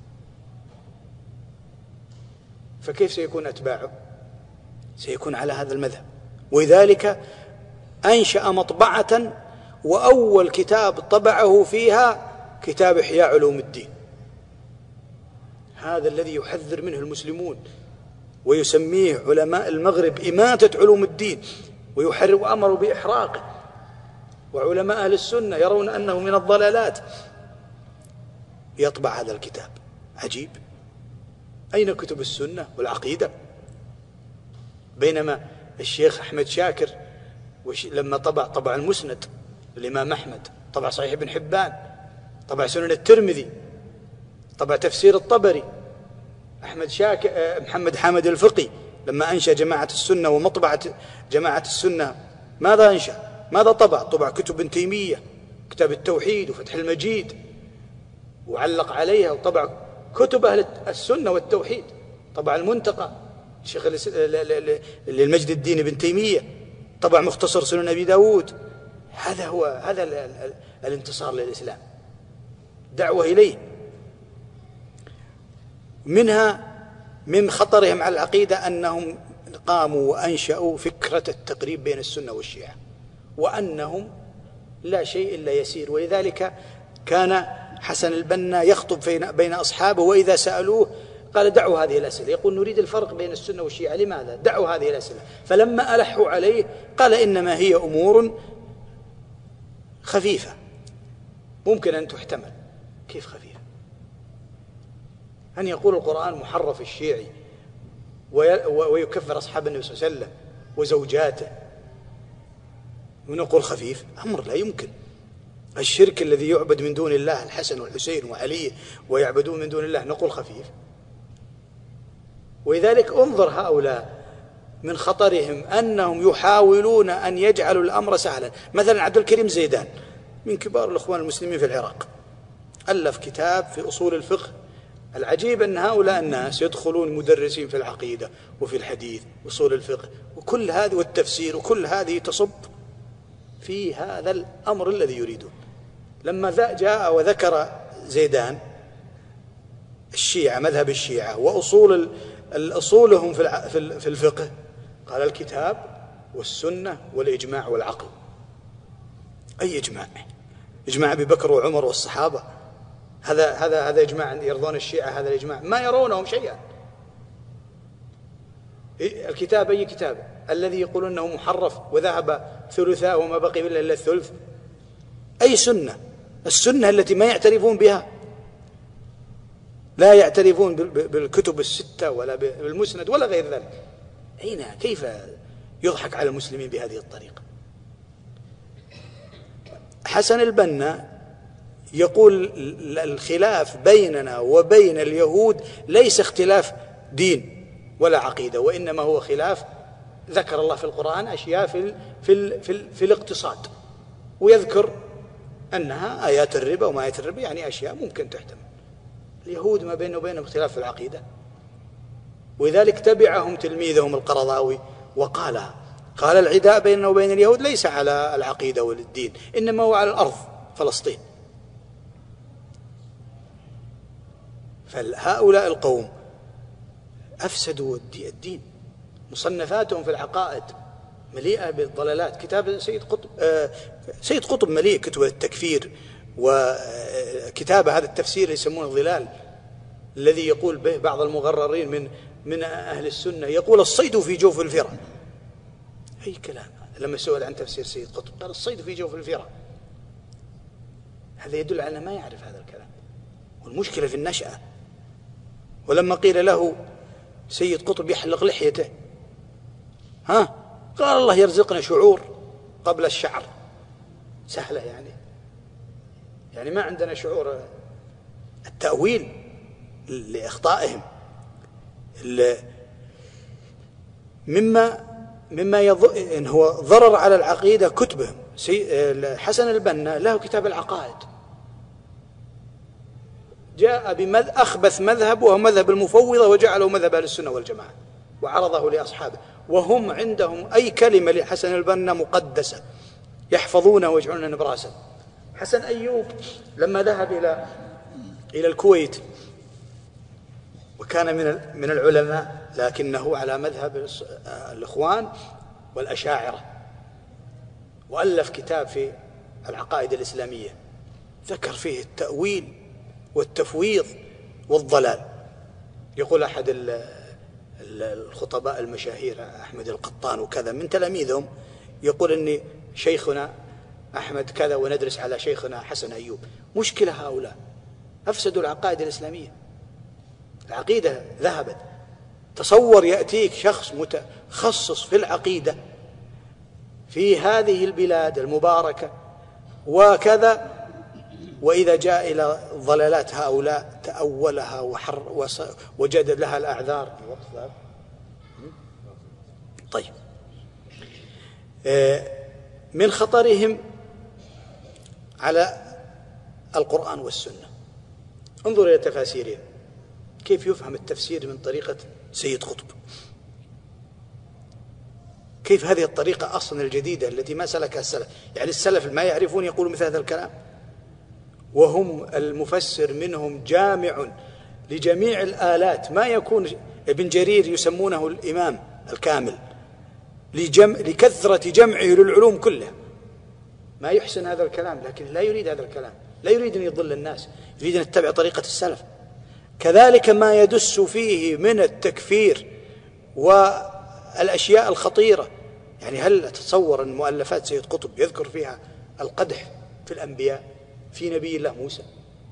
فكيف سيكون أتباعه؟ سيكون على هذا المذهب. ولذلك أنشأ مطبعة، وأول كتاب طبعه فيها كتاب إحياء علوم الدين، هذا الذي يحذر منه المسلمون ويسميه علماء المغرب إماتة علوم الدين، وأمروا بإحراقه، وعلماء أهل السنة يرون أنه من الضلالات. يطبع هذا الكتاب عجيب. أين كتب السنة والعقيدة؟ بينما الشيخ أحمد شاكر لما طبع المسند الإمام أحمد، طبع صحيح ابن حبان، طبع سنن الترمذي، طبع تفسير الطبري. محمد حامد الفقي لما أنشأ جماعة السنة ومطبعة جماعة السنة، ماذا أنشأ؟ ماذا طبع كتب ابن تيمية، كتاب التوحيد وفتح المجيد، وعلق عليها، وطبع كتب أهل السنة والتوحيد، طبع المنتقى الشيخ للمجد الدين ابن تيمية، طبع مختصر سنن أبي داود. هذا الانتصار للإسلام، دعوة إليه. من خطرهم على العقيدة أنهم قاموا وأنشأوا فكرة التقريب بين السنة والشيعة، وأنهم لا شيء إلا يسير. ولذلك كان حسن البنا يخطب بين أصحابه، وإذا سألوه قال دعوا هذه الأسئلة، يقول نريد الفرق بين السنة والشيعة، لماذا؟ دعوا هذه الأسئلة. فلما ألحوا عليه قال إنما هي أمور خفيفة ممكن أن تحتمل. كيف خفيفة؟ أن يقول القرآن محرف الشيعي ويكفر أصحاب النبي صلى الله عليه وسلم وزوجاته ونقول خفيف؟ أمر لا يمكن. الشرك الذي يعبد من دون الله، الحسن والحسين وعلي ويعبدون من دون الله، نقول خفيف؟ ولذلك انظر هؤلاء من خطرهم أنهم يحاولون أن يجعلوا الأمر سهلا. مثلا عبد الكريم زيدان من كبار الإخوان المسلمين في العراق، ألف كتاب في أصول الفقه. العجيب أن هؤلاء الناس يدخلون مدرسين في العقيدة وفي الحديث وأصول الفقه وكل هذه والتفسير، وكل هذه تصب في هذا الأمر الذي يريدون. لما جاء وذكر زيدان الشيعة، مذهب الشيعة وأصولهم في الفقه، قال الكتاب والسنة والإجماع والعقل. أي إجماع؟ إجماع أبي بكر وعمر والصحابة؟ هذا إجماع يرضون الشيعة؟ هذا الإجماع ما يرونهم شيئا. الكتاب أي كتاب؟ الذي يقولون أنه محرف وذهب ثلثاه وما بقي إلا الثلث. أي سنة؟ السنة التي ما يعترفون بها، لا يعترفون بالكتب الستة ولا بالمسند ولا غير ذلك. كيف يضحك على المسلمين بهذه الطريقة؟ حسن البنا يقول الخلاف بيننا وبين اليهود ليس اختلاف دين ولا عقيدة، وإنما هو خلاف، ذكر الله في القرآن أشياء في الاقتصاد، ويذكر أنها آيات الربا وما آيات الربا، يعني أشياء ممكن تحتمل. اليهود ما بينه وبينهم اختلاف في العقيدة. ولذلك تبعهم تلميذهم القرضاوي وقال العداء بيننا وبين اليهود ليس على العقيدة والدين، إنما هو على الأرض، فلسطين. فهؤلاء القوم أفسدوا الدين، مصنفاتهم في العقائد مليئة بالضلالات. كتاب سيد قطب مليء كتب التكفير، وكتاب هذا التفسير يسمونه الظلال، الذي يقول به بعض المغررين من أهل السنة، يقول الصيد في جوف الفرة. أي كلام! لما سئل عن تفسير سيد قطب قال الصيد في جوف الفرة. هذا يدل على ما يعرف هذا الكلام، والمشكلة في النشأة. ولما قيل له سيد قطب يحلق لحيته، قال الله يرزقنا شعور قبل الشعر. سهلة يعني ما عندنا شعور. التأويل لإخطائهم. مما إن هو ضرر على العقيدة كتبهم. حسن البنا له كتاب العقائد، جاء أخبث مذهب وهو مذهب المفوضة وجعله مذهب أهل السنة والجماعة وعرضه لأصحابه، وهم عندهم أي كلمة لحسن البنا مقدسة يحفظونها ويجعلونها نبراسا. حسن أيوب لما ذهب إلى الكويت وكان من العلماء لكنه على مذهب الإخوان والأشاعرة، وألف كتاب في العقائد الإسلامية ذكر فيه التأويل والتفويض والضلال. يقول أحد الخطباء المشاهير أحمد القطان وكذا من تلاميذهم، يقول إني شيخنا أحمد كذا وندرس على شيخنا حسن أيوب. مشكلة هؤلاء أفسدوا العقائد الإسلامية، العقيدة ذهبت. تصور يأتيك شخص متخصص في العقيدة في هذه البلاد المباركة وكذا، وإذا جاء إلى ضلالات هؤلاء تأولها وجد لها الأعذار. طيب، من خطرهم على القرآن والسنة انظر إلى تفاسيرهم، كيف يفهم التفسير من طريقة سيد قطب، كيف هذه الطريقة أصلا الجديدة التي ما سلكها السلف. يعني السلف ما يعرفون يقولوا مثل هذا الكلام، وهم المفسر منهم جامع لجميع الآلات، ما يكون. ابن جرير يسمونه الإمام الكامل لكثرة جمعه للعلوم كلها. ما يحسن هذا الكلام، لكن لا يريد هذا الكلام، لا يريد أن يضل الناس، يريد أن يتبع طريقة السلف. كذلك ما يدس فيه من التكفير والأشياء الخطيرة. يعني هل تتصور أن مؤلفات سيد قطب يذكر فيها القدح في الأنبياء، في نبي الله موسى،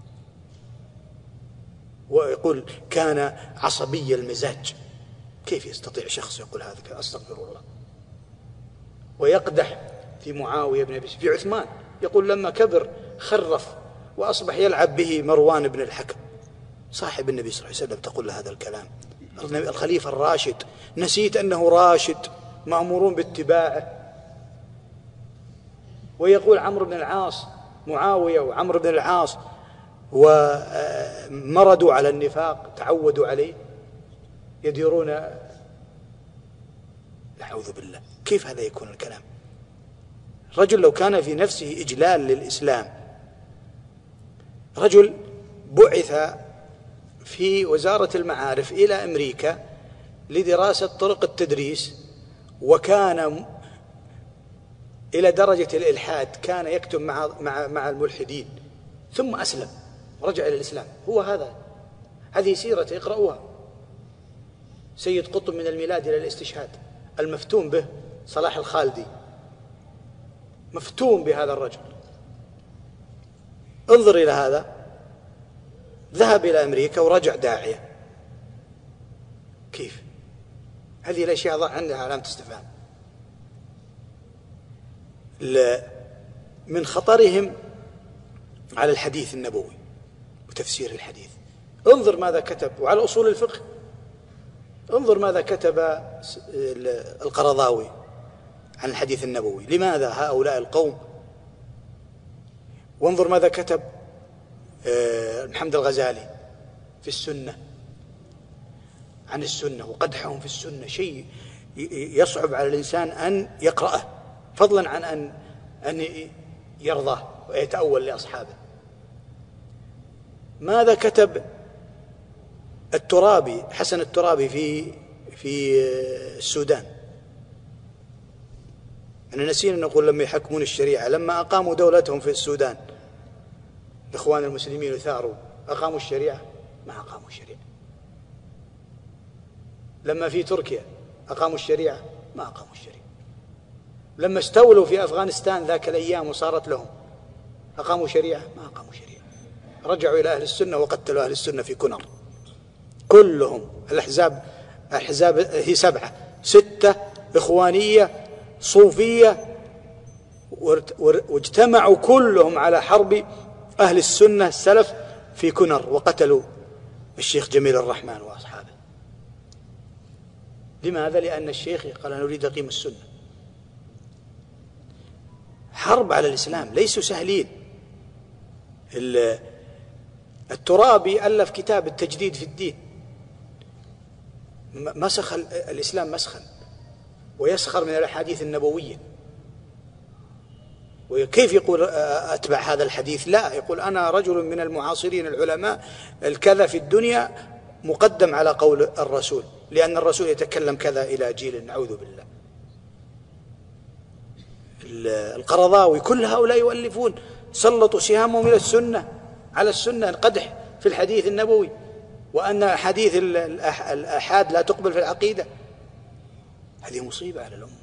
ويقول كان عصبي المزاج؟ كيف يستطيع شخص يقول هذا؟ أستغفر الله. ويقدح في معاوية بن أبي سفيان، في عثمان يقول لما كبر خرف وأصبح يلعب به مروان بن الحكم صاحب النبي صلى الله عليه وسلم، تقول له هذا الكلام؟ الخليفة الراشد، نسيت أنه راشد مأمورون باتباعه. ويقول عمرو بن العاص، معاوية وعمرو بن العاص ومردوا على النفاق، تعودوا عليه، يديرون. نعوذ بالله، كيف هذا يكون الكلام؟ رجل لو كان في نفسه إجلال للإسلام، رجل بعث في وزارة المعارف إلى أمريكا لدراسة طرق التدريس، وكان إلى درجة الإلحاد، كان يكتب مع الملحدين، ثم أسلم، رجع إلى الإسلام. هو هذه سيرته، اقرأوها. سيد قطب من الميلاد إلى الاستشهاد، المفتون به صلاح الخالدي، مفتون بهذا الرجل. انظر إلى هذا، ذهب إلى أمريكا ورجع داعية. كيف؟ هذه الأشياء عندها علامة استفهام. من خطرهم على الحديث النبوي وتفسير الحديث. انظر ماذا كتب، وعلى أصول الفقه انظر ماذا كتب القرضاوي عن الحديث النبوي، لماذا هؤلاء القوم. وانظر ماذا كتب محمد الغزالي في السنة، عن السنة وقدحهم في السنة، شيء يصعب على الإنسان أن يقرأه، فضلا عن أن يرضاه ويتأول لأصحابه. ماذا كتب الترابي، حسن الترابي في السودان؟ أنا نسينا نقول لما يحكمون الشريعة، لما أقاموا دولتهم في السودان الإخوان المسلمين وثاروا، أقاموا الشريعة؟ ما أقاموا الشريعة. لما في تركيا أقاموا الشريعة؟ ما أقاموا الشريعة. لما استولوا في أفغانستان ذاك الأيام وصارت لهم، أقاموا شريعة؟ ما أقاموا شريعة. رجعوا إلى أهل السنة وقتلوا أهل السنة في كنر كلهم. الأحزاب هي 7 6 إخوانية صوفية، واجتمعوا كلهم على حرب أهل السنة السلف في كنر، وقتلوا الشيخ جميل الرحمن وأصحابه. لماذا؟ لأن الشيخ قال أنا أريد أقيم السنة. حرب على الإسلام، ليسوا سهلين. الترابي ألف كتاب التجديد في الدين، مسخ الإسلام مسخا، ويسخر من الأحاديث النبوية. وكيف يقول أتبع هذا الحديث؟ لا، يقول أنا رجل من المعاصرين العلماء، الكذا في الدنيا مقدم على قول الرسول، لأن الرسول يتكلم كذا إلى جيل، نعوذ بالله. القرضاوي، كل هؤلاء يؤلفون سلطوا سهامهم إلى السنة، على السنة، القدح في الحديث النبوي، وأن حديث الآحاد لا تقبل في العقيدة. هذه مصيبة على الأمة.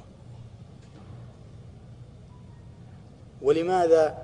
ولماذا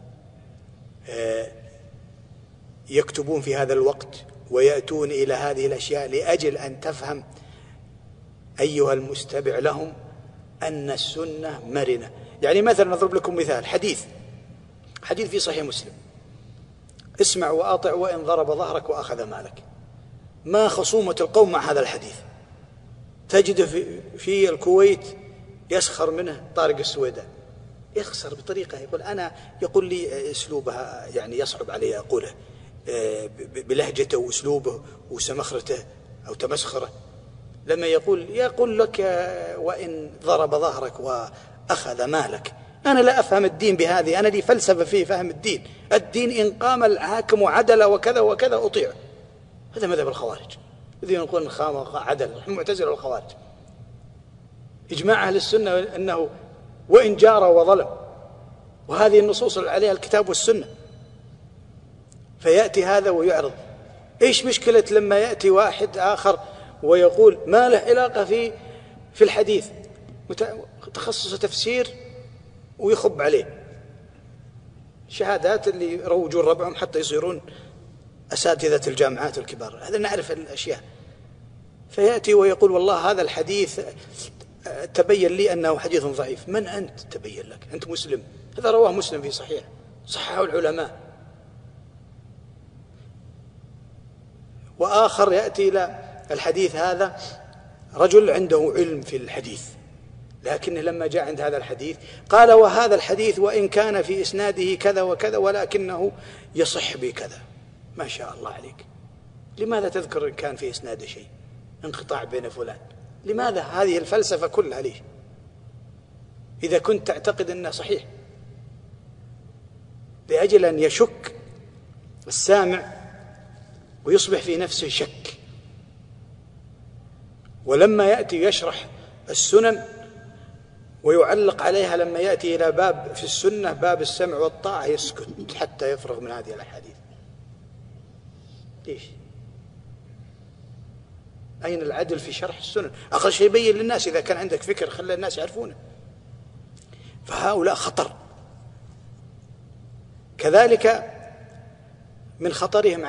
يكتبون في هذا الوقت ويأتون إلى هذه الأشياء؟ لأجل أن تفهم أيها المستمع لهم أن السنة مرنة. يعني مثلا نضرب لكم مثال، حديث في صحيح مسلم: اسمع وأطع وإن ضرب ظهرك وأخذ مالك. ما خصومة القوم مع هذا الحديث؟ تجد في الكويت يسخر منه طارق السويدان، يخسر بطريقة، يقول لي أسلوبها يعني يصعب علي أقوله، بلهجته وأسلوبه وسمخرته أو تمسخره. لما يقول لك وإن ضرب ظهرك وأخذ مالك. أنا لا أفهم الدين بهذه، أنا لي فلسفة في فهم الدين. الدين إن قام الحاكم وعدل وكذا وكذا أطيع. هذا مذهب الخوارج الذين يقولون قام عدل، المعتزلة والخوارج. إجماع أهل السنة أنه وإن جار وظلم، وهذه النصوص عليها الكتاب والسنة. فيأتي هذا ويعرض. إيش مشكلة لما يأتي واحد آخر ويقول ما له علاقة في الحديث، تخصص تفسير، ويخب عليه شهادات اللي يروجون ربعهم حتى يصيرون أساتذة الجامعات الكبار. هذا نعرف الأشياء. فيأتي ويقول والله هذا الحديث تبين لي أنه حديث ضعيف. من أنت تبين لك؟ أنت مسلم، هذا رواه مسلم في صحيح، صححه العلماء. وآخر يأتي إلى الحديث هذا رجل عنده علم في الحديث، لكنه لما جاء عند هذا الحديث قال وهذا الحديث وإن كان في إسناده كذا وكذا ولكنه يصح بكذا. ما شاء الله عليك، لماذا تذكر إن كان في إسناده شيء، انقطاع بين فلان؟ لماذا هذه الفلسفة كلها ليش؟ إذا كنت تعتقد أنه صحيح، لأجل أن يشك السامع ويصبح في نفسه شك. ولما يأتي يشرح السنن ويعلق عليها، لما يأتي إلى باب في السنة باب السمع والطاعة يسكت حتى يفرغ من هذه الأحاديث. ليش؟ أين العدل في شرح السنن؟ أقل شيء يبين للناس، إذا كان عندك فكر خلي الناس يعرفونه. فهؤلاء خطر. كذلك من خطرهم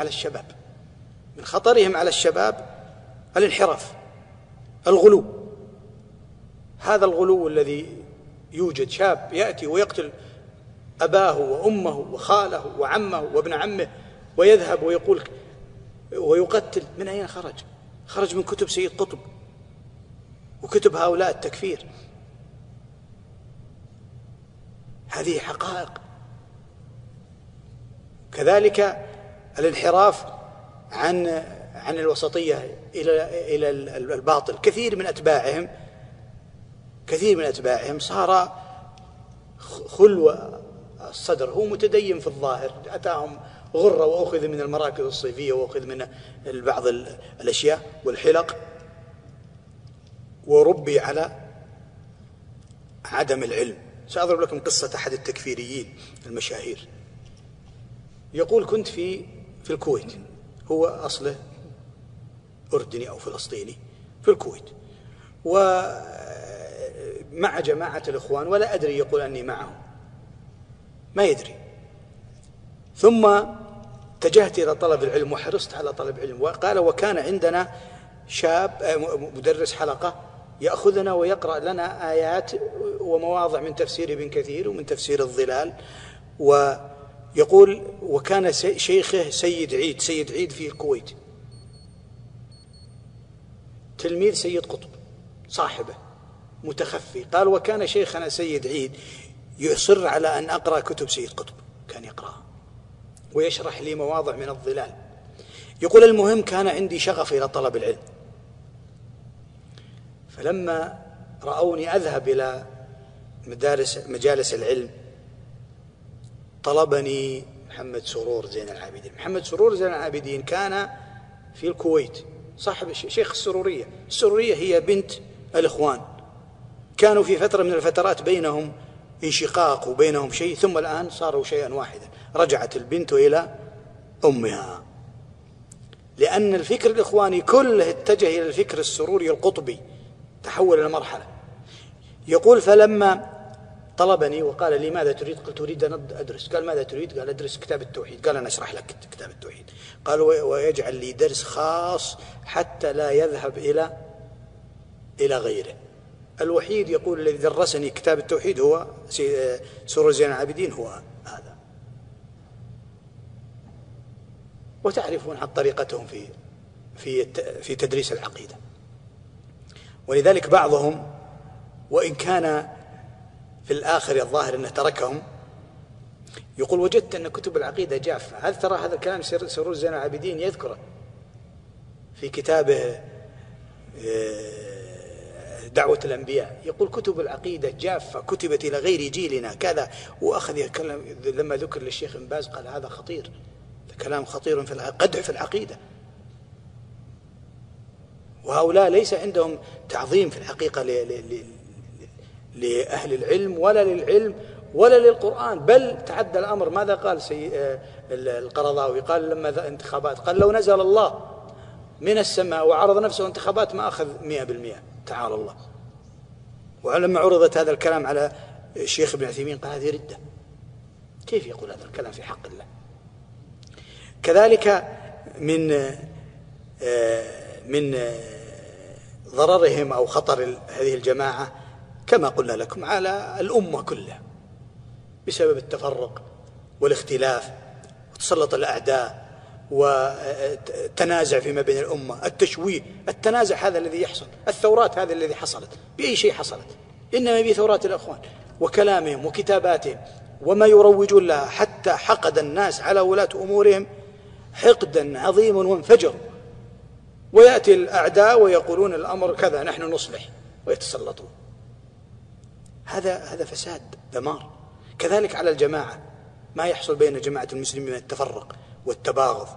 على الشباب الانحراف، الغلو. هذا الغلو الذي يوجد، شاب يأتي ويقتل أباه وأمه وخاله وعمه وابن عمه ويذهب ويقول ويقتل. من أين خرج؟ خرج من كتب سيد قطب وكتب هؤلاء التكفير. هذه حقائق. كذلك الانحراف عن الوسطية إلى الباطل. كثير من أتباعهم صار خلو الصدر، هو متدين في الظاهر، أتاهم غرة وأخذ من المراكز الصيفية وأخذ من بعض الأشياء والحلق، وربي على عدم العلم. سأضرب لكم قصة أحد التكفيريين المشاهير. يقول كنت في الكويت، هو أصله أردني أو فلسطيني، في الكويت ومع جماعة الإخوان، ولا أدري يقول أني معهم، ما يدري. ثم اتجهت إلى طلب العلم وحرصت على طلب العلم. وقال وكان عندنا شاب مدرس حلقة يأخذنا ويقرأ لنا آيات ومواضع من تفسير ابن كثير ومن تفسير الظلال. ويقول وكان شيخه سيد عيد في الكويت، تلميذ سيد قطب صاحبه متخفي، قال وكان شيخنا سيد عيد يصر على أن أقرأ كتب سيد قطب، كان يقرأها ويشرح لي مواضع من الظلال. يقول المهم كان عندي شغف إلى طلب العلم، فلما رأوني أذهب إلى مجالس العلم طلبني محمد سرور زين العابدين. محمد سرور زين العابدين كان في الكويت صاحب شيخ السرورية. السرورية هي بنت الإخوان، كانوا في فترة من الفترات بينهم انشقاق وبينهم شيء، ثم الآن صاروا شيئا واحدا، رجعت البنت إلى أمها، لأن الفكر الإخواني كله اتجه إلى الفكر السروري القطبي، تحول إلى مرحلة. يقول فلما طلبني وقال لي ماذا تريد؟ قلت أريد أن أدرس. قال ماذا تريد؟ قال أدرس كتاب التوحيد. قال أنا أشرح لك كتاب التوحيد. قال ويجعل لي درس خاص حتى لا يذهب إلى غيره. الوحيد يقول الذي درسني كتاب التوحيد هو سرور زين العابدين، هو هذا. وتعرفون عن طريقتهم في تدريس العقيدة. ولذلك بعضهم وإن كان في الآخر الظاهر أنه تركهم، يقول وجدت أن كتب العقيدة جافة. هل ترى هذا الكلام سرور زين العابدين يذكره في كتابه دعوة الأنبياء، يقول كتب العقيدة جافة، كتبت إلى غير جيلنا كذا، وأخذ يتكلم. لما ذكر للشيخ ابن باز قال هذا خطير، كلام خطير في قدح في العقيدة. وهؤلاء ليس عندهم تعظيم في الحقيقة لأهل العلم ولا للعلم ولا للقرآن، بل تعدى الأمر. ماذا قال القرضاوي؟ قال لما انتخابات، قال لو نزل الله من السماء وعرض نفسه انتخابات ما أخذ 100%، تعالى الله. ولما عرضت هذا الكلام على الشيخ ابن عثيمين قال هذه ردة، كيف يقول هذا الكلام في حق الله؟ كذلك من ضررهم أو خطر هذه الجماعة كما قلنا لكم على الأمة كلها بسبب التفرق والاختلاف وتسلط الأعداء والتنازع فيما بين الأمة، التشويه، التنازع هذا الذي يحصل، الثورات هذا الذي حصلت، بأي شيء حصلت؟ إنما بثورات الأخوان وكلامهم وكتاباتهم وما يروجون لها، حتى حقد الناس على ولاة أمورهم حقدا عظيما وانفجروا، ويأتي الأعداء ويقولون الأمر كذا نحن نصلح ويتسلطون. هذا فساد دمار. كذلك على الجماعة، ما يحصل بين جماعة المسلمين من التفرق والتباغض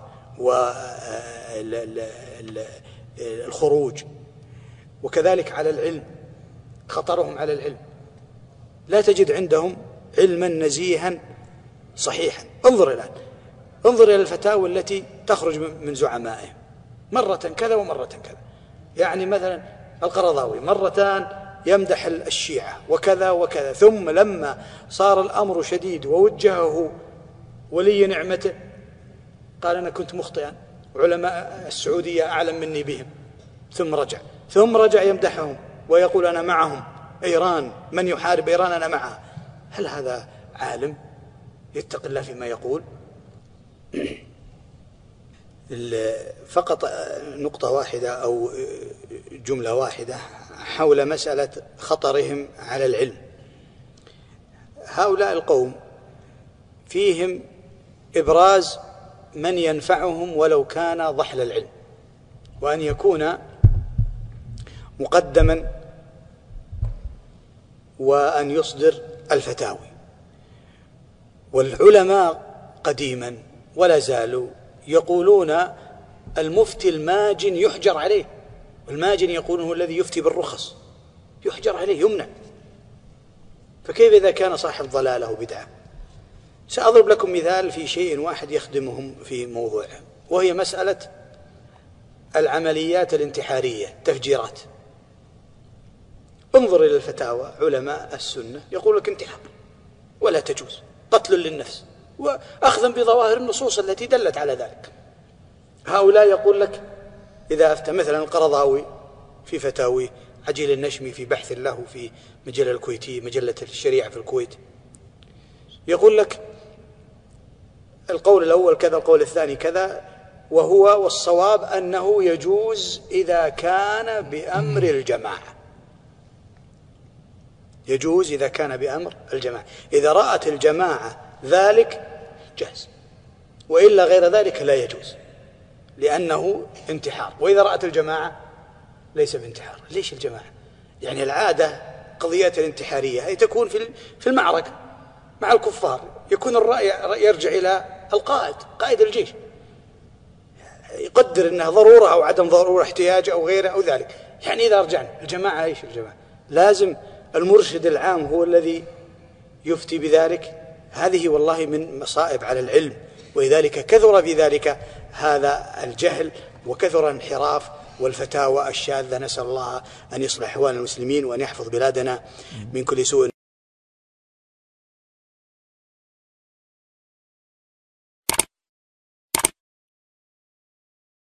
والخروج. وكذلك على العلم، خطرهم على العلم، لا تجد عندهم علما نزيها صحيحا. انظر إلى الفتاوى التي تخرج من زعمائهم، مرة كذا ومرة كذا. يعني مثلا القرضاوي مرتان يمدح الشيعة وكذا وكذا، ثم لما صار الأمر شديد ووجهه ولي نعمته قال أنا كنت مخطئا، علماء السعودية أعلم مني بهم، ثم رجع يمدحهم ويقول أنا معهم، إيران من يحارب إيران أنا معها. هل هذا عالم يتقي الله فيما يقول؟ فقط نقطة واحدة أو جملة واحدة حول مسألة خطرهم على العلم. هؤلاء القوم فيهم إبراز من ينفعهم ولو كان ضحل العلم، وأن يكون مقدما وأن يصدر الفتاوي. والعلماء قديما ولا زالوا يقولون المفتي الماجن يحجر عليه، والماجن يقولون هو الذي يفتي بالرخص، يحجر عليه يمنع. فكيف إذا كان صاحب ضلالة وبدعة؟ سأضرب لكم مثال في شيء واحد يخدمهم في موضوعهم، وهي مسألة العمليات الانتحارية، تفجيرات. انظر إلى الفتاوى، علماء السنة يقول لك انتحار ولا تجوز، قتل للنفس، وأخذا بظواهر النصوص التي دلت على ذلك. هؤلاء يقول لك إذا أفتى مثلا القرضاوي في فتاوي، عجيل النشمي في بحث له في مجلة الكويتية، مجلة الشريعة في الكويت، يقول لك القول الأول كذا، القول الثاني كذا، والصواب أنه يجوز إذا كان بأمر الجماعة، يجوز إذا كان بأمر الجماعة. إذا رأت الجماعة ذلك جاز، وإلا غير ذلك لا يجوز لأنه انتحار. وإذا رأت الجماعة ليس بانتحار. ليش الجماعة؟ يعني العادة قضية الانتحارية هي تكون في المعركة مع الكفار، يكون الرأي يرجع إلى القائد، قائد الجيش، يقدر أنها ضرورة أو عدم ضرورة، احتياج أو غيره أو ذلك. يعني إذا رجعنا الجماعة، إيش الجماعة؟ لازم المرشد العام هو الذي يفتي بذلك. هذه والله من مصائب على العلم، ولذلك كثر في ذلك هذا الجهل، وكثر الانحراف والفتاوى الشاذة. نسأل الله أن يصلح أحوال المسلمين وأن يحفظ بلادنا من كل سوء.